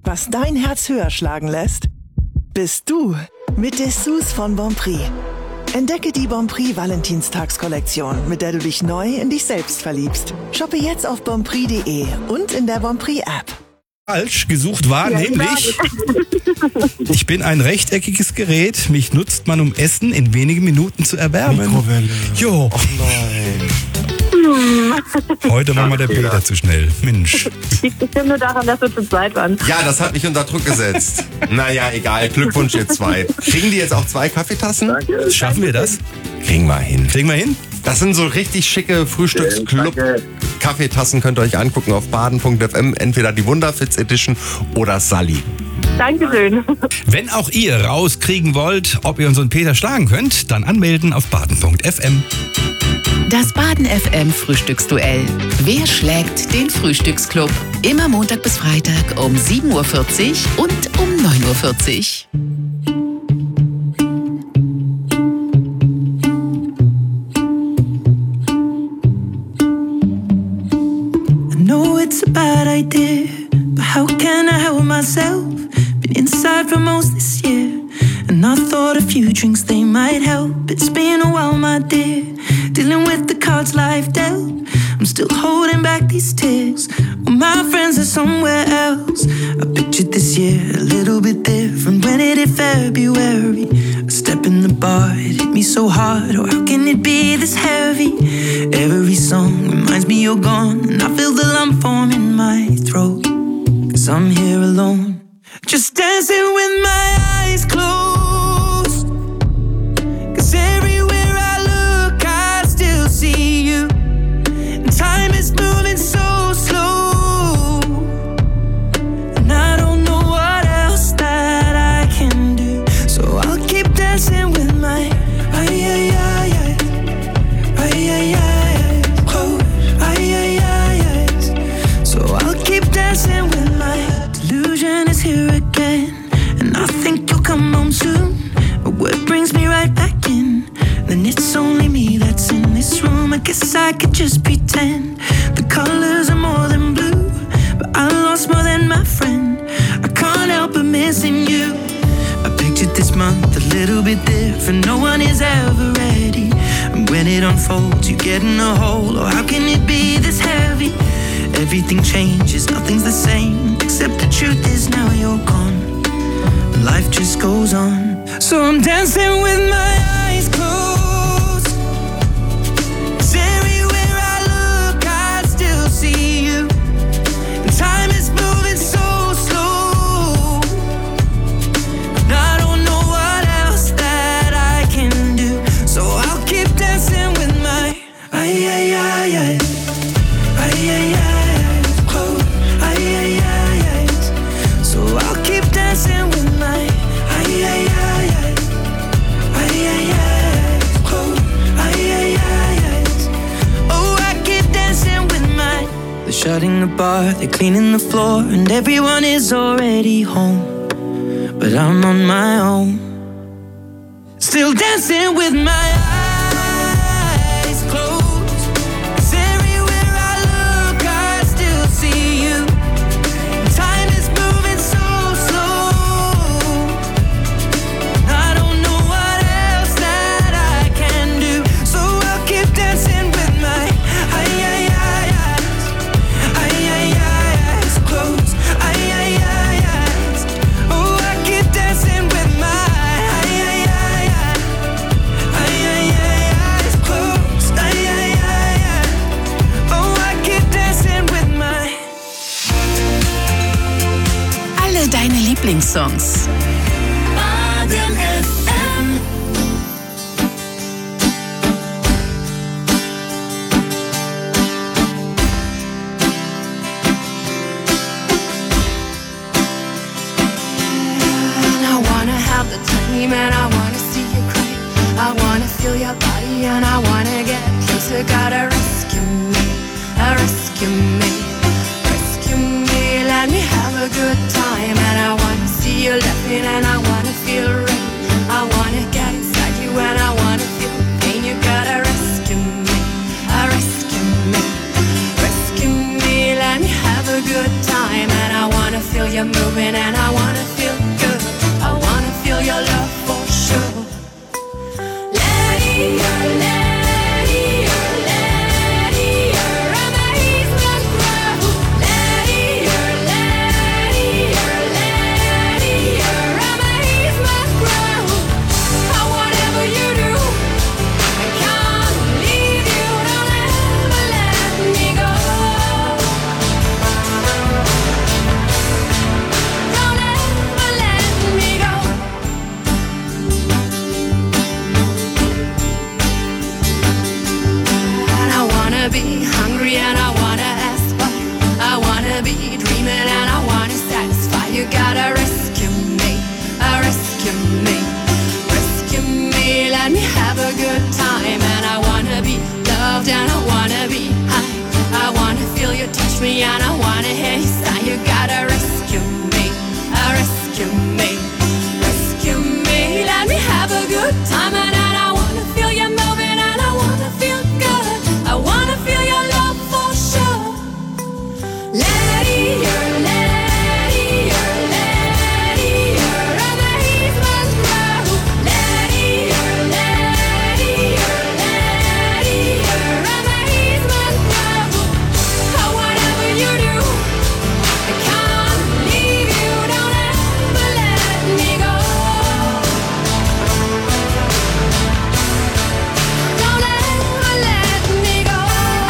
Was dein Herz höher schlagen lässt? Bist du mit Dessous von Bonprix. Entdecke die Bonprix Valentinstagskollektion, mit der du dich neu in dich selbst verliebst. Shoppe jetzt auf bonprix.de und in der Bonprix App. Falsch gesucht war, nämlich ich bin ein rechteckiges Gerät, mich nutzt man, um Essen in wenigen Minuten zu erwärmen. Mikrowelle. Jo. Oh nein. Heute war mal der Peter zu schnell. Mensch. Liegt bestimmt nur daran, dass wir zu zweit waren. Ja, das hat mich unter Druck gesetzt. Naja, egal. Glückwunsch, ihr zwei. Kriegen die jetzt auch 2 Kaffeetassen? Danke. Schaffen wir das? Kriegen wir hin. Kriegen wir hin? Das sind so richtig schicke Frühstücksclub-Kaffeetassen. Könnt ihr euch angucken auf baden.fm. Entweder die Wunderfits Edition oder Sully. Dankeschön. Wenn auch ihr rauskriegen wollt, ob ihr unseren Peter schlagen könnt, dann anmelden auf baden.fm. Das Baden FM Frühstücksduell. Wer schlägt den Frühstücksclub? Immer Montag bis Freitag um 7.40 Uhr und um 9.40 Uhr. I know it's a bad idea, but how can I help myself? Been inside for most this year, and I thought a few drinks they might help. It's been a while, my dear, dealing with the cards life dealt. I'm still holding back these tears, well, my friends are somewhere else. I pictured this year a little bit different. When it hit February, a step in the bar, it hit me so hard. Oh, how can it be this heavy? Every song reminds me you're gone, and I feel the lump form in my throat, 'cause I'm here alone, just dancing with my eyes closed. 'Cause everywhere I look, I still see you. And time is moving so slow, and I don't know what else that I can do. So I'll keep dancing with my eyes closed. So I'll keep dancing with my delusion is here again, and I think you'll come home soon. But what brings me right back in? Then it's only me that's in this room. I guess I could just pretend the colors are more than blue, but I lost more than my friend. I can't help but missing you. I pictured this month a little bit different. No one is ever ready, and when it unfolds, you get in a hole. Oh, how can it be this heavy? Everything changes, nothing's the same, except the truth is now you're gone, and life just goes on. So I'm dancing with my eyes closed, 'cause everywhere I look, I still see you. And time is moving so slow, and I don't know what else that I can do. So I'll keep dancing with my eyes closed. So I'll keep dancing with my eyes closed. Oh, I keep dancing with my. They're shutting the bar, they're cleaning the floor, and everyone is already home, but I'm on my own, still dancing with my eyes closed. 'Cause everywhere I look, I still see you. Time is moving so slow, I don't know what else that I can do. So I'll keep dancing with my eyes closed. Oh, I keep dancing with my eyes closed. Oh, I keep dancing with my. Alle deine Lieblingssongs. Baden FM. I wanna have the time and I wanna see you cry. I wanna feel your body and I wanna get closer. Gotta rescue me, rescue me, rescue me. Let me have a good time and I wanna see you laughing and I wanna feel rain. I wanna get inside you and I wanna feel pain. You gotta rescue me, rescue me, rescue me. Let me have a good time and I wanna feel feel you moving and I wanna feel good. I wanna feel your love for sure. Be hungry and I wanna ask why. I wanna be dreaming and I wanna satisfy. You gotta rescue me, rescue me, rescue me. Let me have a good time and I wanna be loved and I wanna be high. I wanna feel you touch me and I wanna hear you sigh. You gotta rescue me, rescue me, rescue me. Let me have a good time and I wanna feel you moving and I wanna feel good. I wanna feel your love for sure. Amazement grow. Amazement grow. Oh, whatever you do, I can't leave you. Don't ever let me go. Don't ever let me go.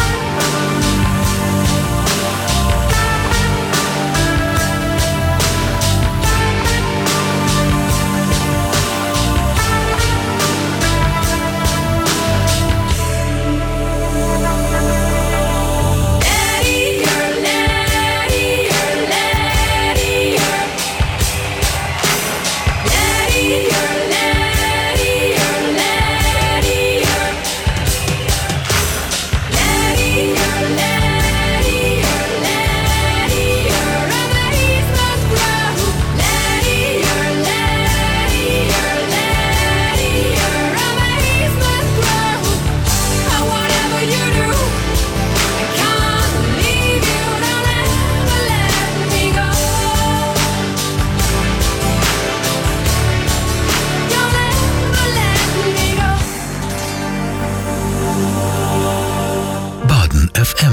Baden FM.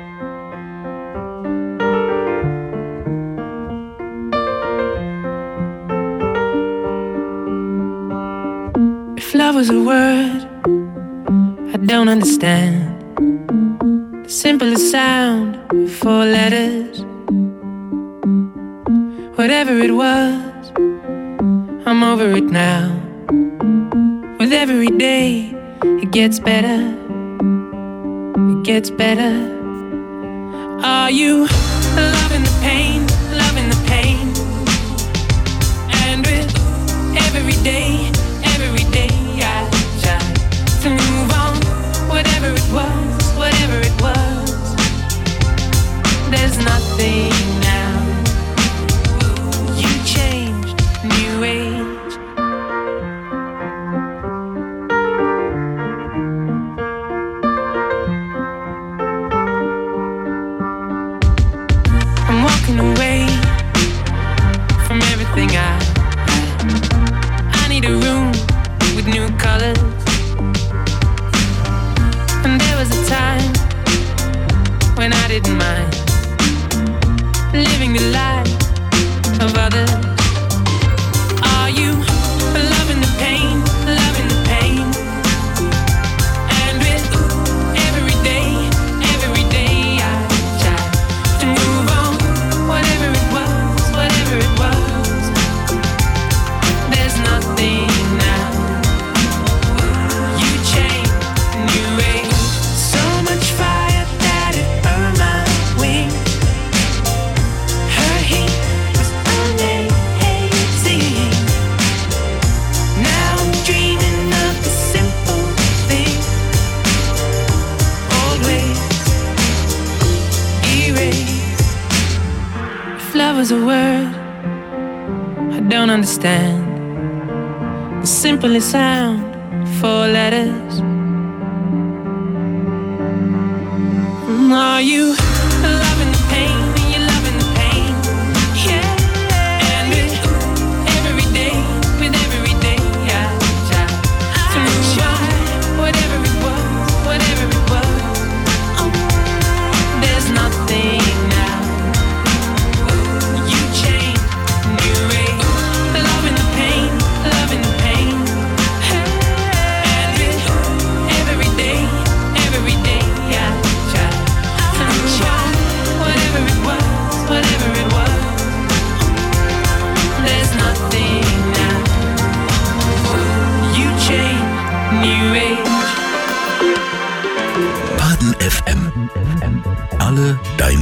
If love was a word I don't understand, the simplest sound, 4 letters. Whatever it was, I'm over it now. With every day, it gets better. It gets better. Are you loving the pain, loving the pain? And with every day I try to move on. Whatever it was, there's nothing now. You changed, new age. I'm walking away from everything I need a room with new colors. And there was a time when I didn't mind living the life of others. Are you loving the pain, loving the pain? And with every day I try to move on. Whatever it was, there's nothing now. You changed, new age. So much fire that it burned my wings. Her heat was amazing. Now I'm dreaming of the simple thing. Old ways erased. If love was a word I don't understand, the simplest sound, 4 letters. Are you loving the pain? Are you loving the pain? Yeah.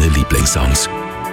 deine Lieblingssongs.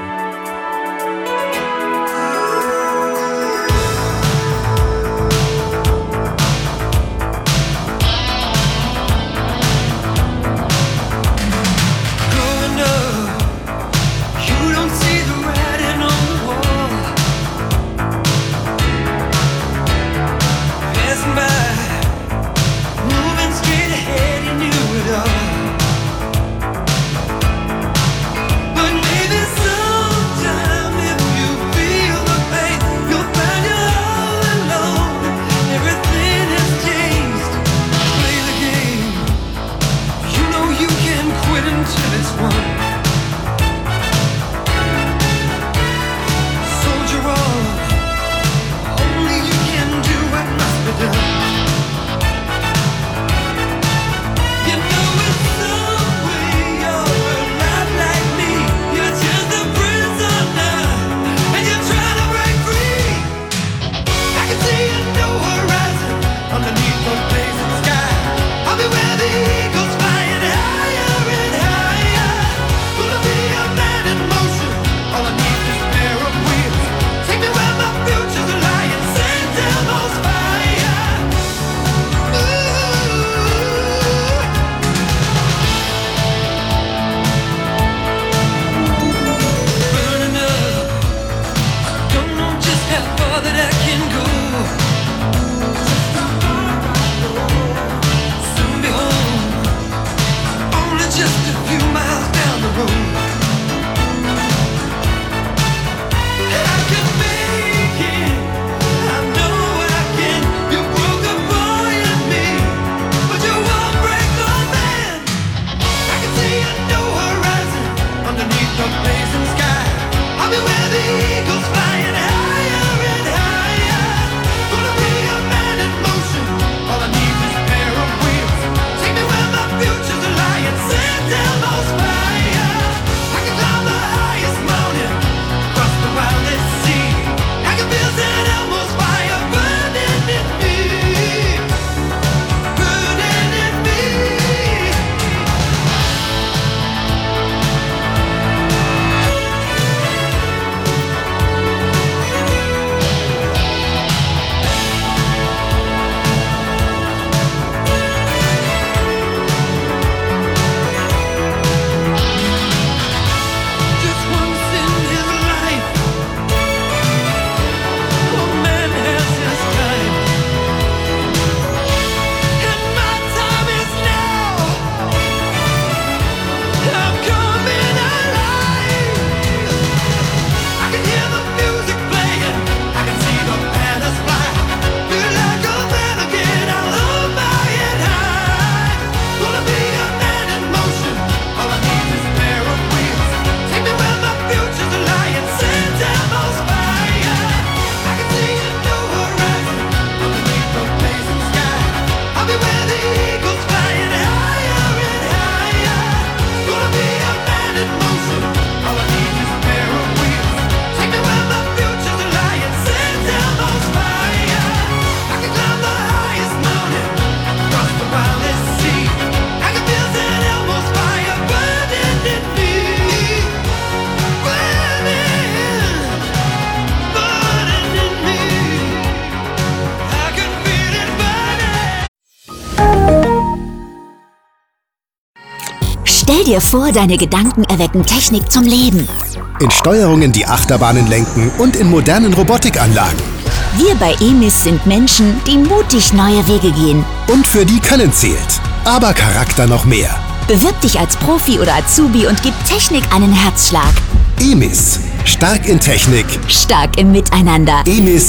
Stell dir vor, deine Gedanken erwecken Technik zum Leben. In Steuerungen, die Achterbahnen lenken und in modernen Robotikanlagen. Wir bei EMIS sind Menschen, die mutig neue Wege gehen. Und für die Können zählt, aber Charakter noch mehr. Bewirb dich als Profi oder Azubi und gib Technik einen Herzschlag. EMIS. Stark in Technik. Stark im Miteinander.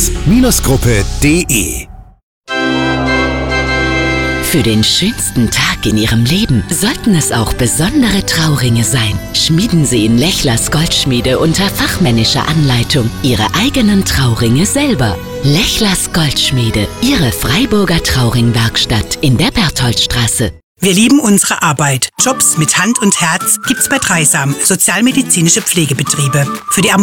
emis-gruppe.de. Für den schönsten Tag in Ihrem Leben sollten es auch besondere Trauringe sein. Schmieden Sie in Lechlers Goldschmiede unter fachmännischer Anleitung Ihre eigenen Trauringe selber. Lechlers Goldschmiede, Ihre Freiburger Trauringwerkstatt in der Bertholdstraße. Wir lieben unsere Arbeit. Jobs mit Hand und Herz gibt's bei Dreisam, sozialmedizinische Pflegebetriebe. Für die